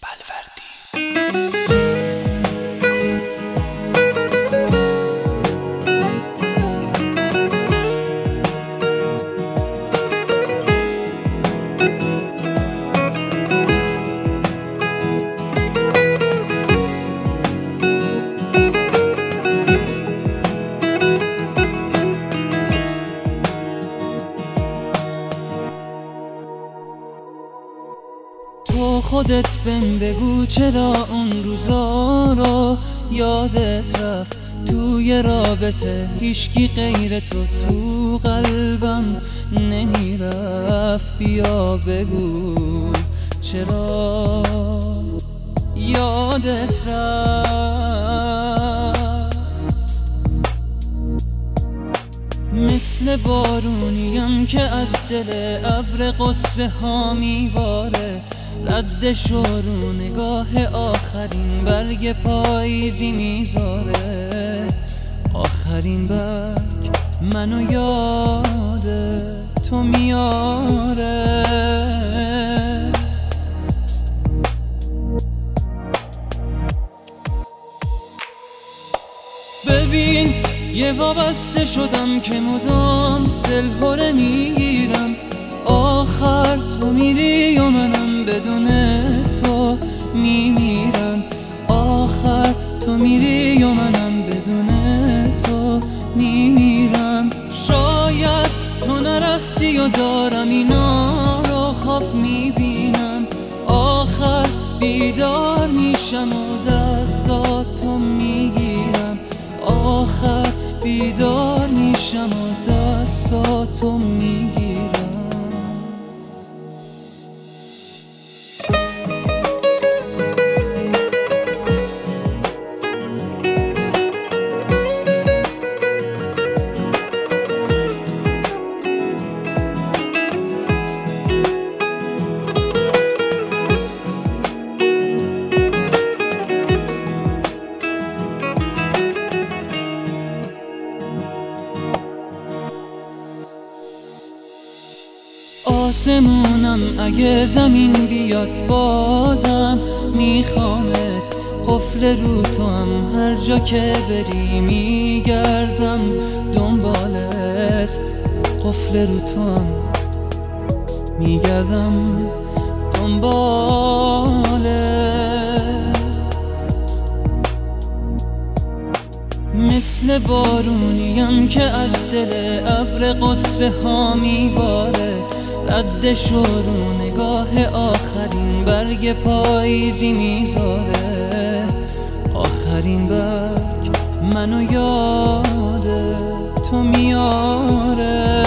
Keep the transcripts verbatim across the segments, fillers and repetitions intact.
تو خودت بهم بگو چرا اون روزا رو یادت رفت توی رابطه هیچکی غیر تو تو قلبم نمیرفت. بیا بگو چرا یادت رفت. مثل بارونیم که از دل ابر قصه ها میباره، رد شروع نگاه آخرین برگ پاییزی میذاره. آخرین برگ منو یاد تو میاره. ببین یه وابسته شدم که مدام دلهره میگیرم. آخر تو میری و منم بدون تو میمیرم. آخر تو میری و منم بدون تو میمیرم. شاید تو نرفتی و دارم اینا رو خواب میبینم. آخر بیدار میشم و دستاتو میگیرم. آخر بیدار میشم و دستاتو میگیرم. آسمونم اگه زمین بیاد بازم میخوامت. قفل رو تو هم هر جا که بری میگردم دنبالت. قفل رو تو هم میگردم دنبالت. مثل بارونیم که از دل ابر قصه ها میباره، رد شروع نگاه آخرین برگ پاییزی میذاره. آخرین برگ منو یاد تو میاره.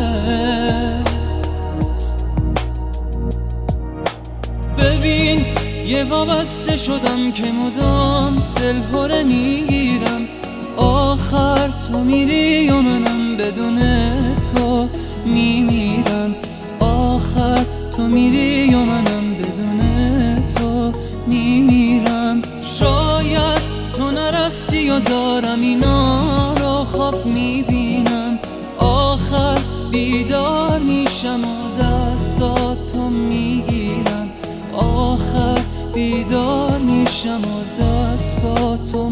ببین یه وابسته شدم که مدام دلهره میگیرم. آخر تو میری و منم بدون تو میمیرم. آخر تو میری و منم بدون تو میمیرم. شاید تو نرفتی و دارم اینا رو خواب میبینم. آخر بیدار میشم و دستاتو میگیرم. آخر بیدار میشم و دستاتو